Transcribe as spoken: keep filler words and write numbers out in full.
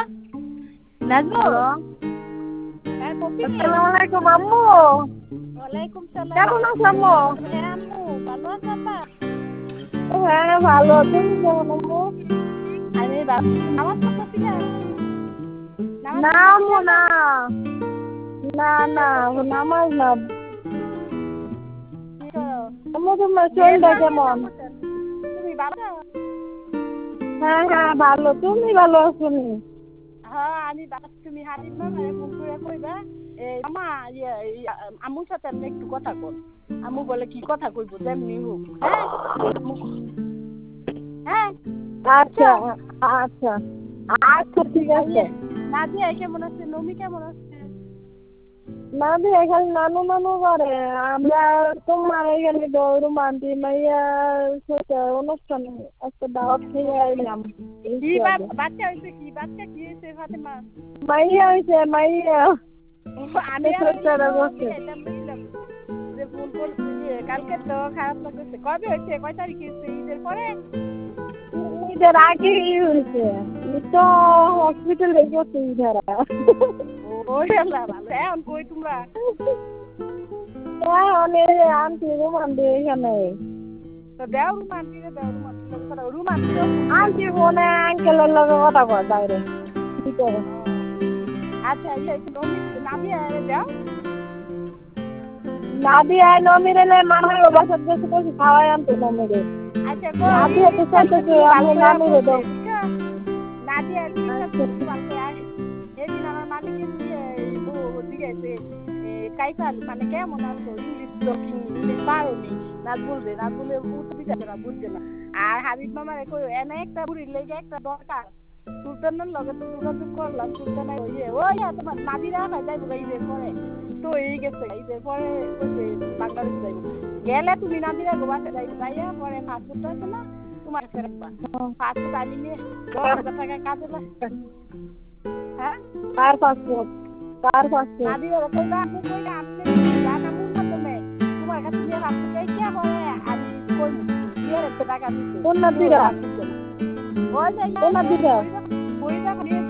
Nazmul hello, হ্যাঁ poppy আসসালামু আলাইকুম আম্মু। ওয়ালাইকুম সালাম। কেমন আছো আম্মু? হ্যাঁ আম্মু ভালো আছো আব্বা? হ্যাঁ ভালো, তুমি কেমন আম্মু? আমি ভালো। নামাজ পড়তেছি না নামাজ না পড়তেছি আম্মু না না, না না নামাজ না। কি করো? আম্মু তোমার নেট শরীরটা লাগিয়ে কেমন? তারপর দেন। তুমি ভালো? হ্যাঁ হ্যাঁ ভালো, তুমি ভালো আছো নি? হ্যাঁ আমি ভালো। তুমি হাবিব মামারে ফোন করে কইবা এই মামা ইয়ে ইয়ে, আম্মুর সাথে আপনি একটু কথা কন। আম্মু বলে কি কথা কইব যেমনি হোক হ্যাঁ আম্মু হ্যাঁ আচ্ছা বুঝছো? আচ্ছা আচ্ছা ঠিক আর আছে। ইয়ে নাদিয়া কেমন আছে? নমি কেমন আছে? নাবি এখানে নানু নানু করে, আমরা তোমার এখানে গৌরু মান্তি মাইয়ার সাথে অনুষ্ঠান একটা দাওয়াত খেয়ে আইলাম কি একটু বা- আগে। বাচ্চা হয়েছে কি বাচ্চা কি হয়েছে ফাতেমা? মাইয়া হয়েছে মাইয়া, আমি আর ওই ছোট্ট লাগো বসে জিগাইতাম বলছিলাম যে ফোন করছি ইয়ে, কালকে তো খারাপ লাগছে। কবে হয়েছে? কয় তারিখ হয়েছে? ঈদের পরে? ঈদের আগেই হয়েছে, ই তো হসপিটালে গেছে ইধারা। ও আল্লাহ ভালো। এখন কই তোমরা? অনেক আন্টি রুমান্টি এখানে, তো দেও রুমান্টি রে দেও রুমান্টি লোক কথা রুমান্টিরও ফোন দিও। আন্টি ফোনে আঙ্কেলের লগে কথা কয় বাইরে ভিতরে। ও, আচ্ছা ইয়ে নমি নাদিয়া রে দেও। নাদিয়া নমিরেলে মামার বাসার দেশে বসে খাওয়াই আনতো নমিরে। আচ্ছা গো নাদিয়া তো ইংলিশটা চাইতেছে কিন্তু ভালো আমি করে নানুরে বলতে দাও। বুঝছো? নাদিয়া ইংলিশটা আচ্ছা কিন্তু ভালো করে আগে এদিন আমার মালিকে দিয়ে জিজ্ঞাসে কাইফাল মানে কেমন আছো ইংলিশ টকিং ইংলিশ পারো নি নাজমুল রে নাজমুলের উত্তর দিতে না বুঝছে না। আর হাবিব মামারে কই এনে একটা বুড়ির লেগে একটা দরকার সুলতানের লগে তো যোগাযোগ করলাম সুলতানের ইয়ে ও ইয়া তোমার নাদিরা ভাই যাইব ঈদের পরে তো এই গেছে ঈদের পরে কইছে বাংলাদেশ যাইব গেলে তুমি নাদিরা গোবাসে যাইব যাইয়া পরে পাসপোর্ট আছে না তোমার ফেরতবা পাসপোর্ট আনি নিয়ে দশ হাজার টাকা কাজে লাগে। হ্যাঁ কার পাসপোর্ট, কার পাসপোর্ট? নাদিরা কইবা আমি কইলে আপনি জানামুর মাধ্যমে তোমার কাছে নিয়ে পাসপোর্ট চাইছিয়া পরে আমি কইমু দিয়ে রেখে টাকা দিতে কোন তো নাদিরা? পাসপোর্ট দেবো ওই যে কোন নাদিরা? বইটা বইটা নিয়ে